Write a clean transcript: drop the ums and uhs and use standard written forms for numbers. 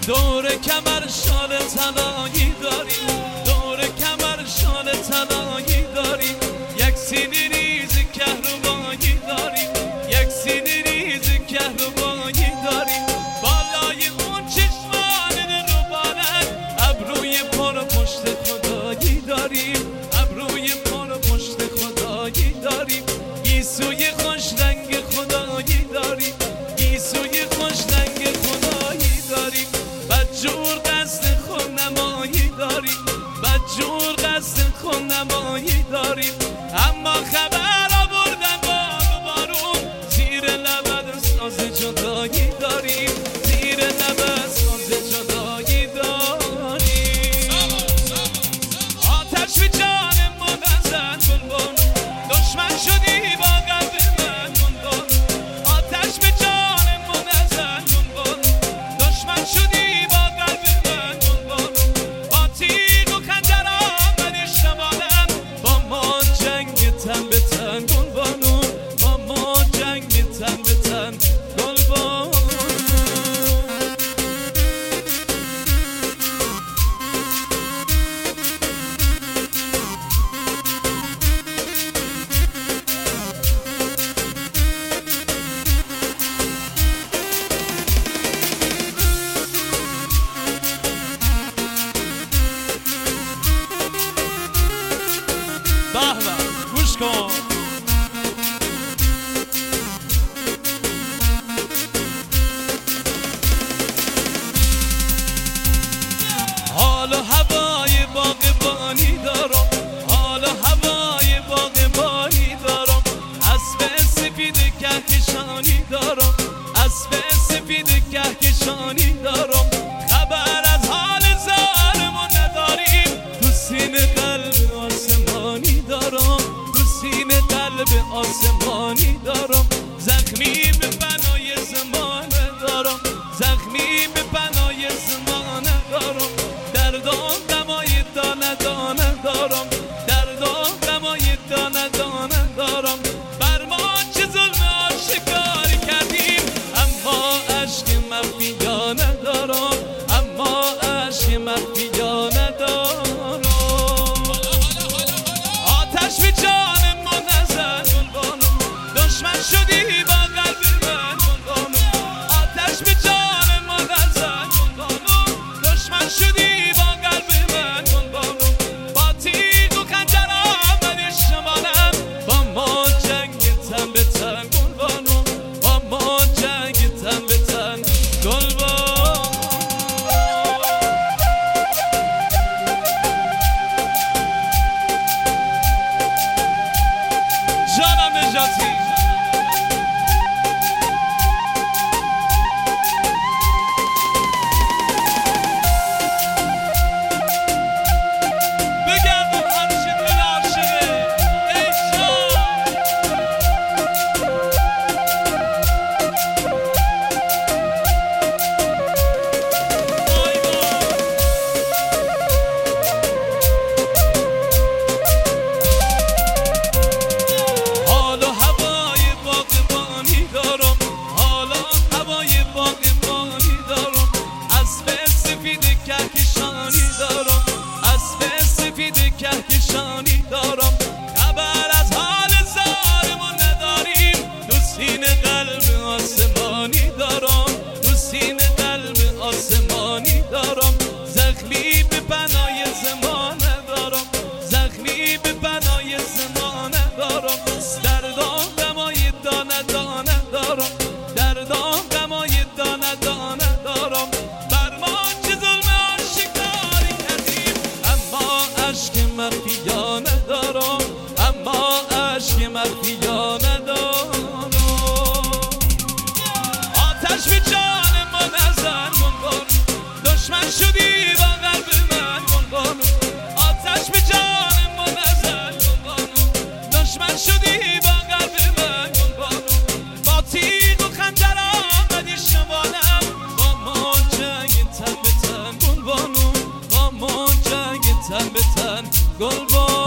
دور کمر شال طلایی داری، دور کمر شال طلایی داری، یک سینی ریز کهربایی داری، یک سینی ریز کهربایی داری، بالای اون چشمان روبانت ابروی پر پشت خدایی داری، ابروی پر پشت خدایی داری، گیسوی خوش رنگ خدایی داری، گیسوی خوش رنگ خدایی داری، بدجور قصد خودنمایی داری، بدجور قصد خودنمایی داری، اما خبر آوردن باب بارون زیر لبت ساز جدایی داری، زیر لبت ساز جدایی داری. آتش به جان من نزن بلبل، دشمن شدی با قلب من بلبل، آتش به جان من نزن بلبل، دشمن شدی با قلب من بلبل، با تیغ و خنجر آمدی شمالم، با ما جنگ تن به تن گلبانو، با ما جنگ تن به تن گلبانو. به به گوش کن. حال و هوای باغبانی دارم، حال و هوای باغبانی دارم، اسب سفید کهکشانی دارم، اسب سفید کهکشانی دارم، خبر از حال زارمون نداریم، تو سینه قلب آسمانی دارم، تو سینه قلب آسمانی دارم، زخمی به بنای زمانه دارم، زخمی به بنای زمانه دارم، دردام دمای دانه دانه دارم، دردام دمای دانه دانه دارم، بر ما چه ظلم آشکاری کردیم، اما عشق مخفیانه دارم، اما عشق مخفیانه دارم. آتش به جان من نزن بلبانو، دشمن شدی با قلب من بلبانو، آتش به جان من نزن بلبانو، دشمن شدی با قلب من بلبانو، با تیغ و خنجر آمدی شمالم، با ما جنگ تن به تن گلبانو، با ما جنگ تن به تن گلبانو. جانم نجاتی بگردم همیشه دل عاشقه ای جان. وای وای. حال و هوای باغبانی دارم، حال و هوای باغبانی دارم، اسب سفید کهکشانی دارم، اسب سفید کهکشانی دارم، خبر از حال زارمون نداریم، تو سینه قلب آسمانی دارم، تو سینه قلب آسمانی دارم، زخمی به بنای زمانه دارم، زخمی به بنای زمانه دارم، دردام دمای دانه دانه دارم، دردام دمای دانه دانه دارم، بر ما چه ظلم آشکاری کردیم، اما عشق مخفیانه دارم، اما عشق مخفیانه دارم. آتش به جان من نزن بلبل، دشمن شدی با قلب من بلبل، آتش به جان من نزن بلبل، دشمن شدی با قلب من بلبل، با تیغ و خنجر آمدی شمالم، با ما جنگ تن به تن گلبانو، با ما جنگ تن به تن گلبانو.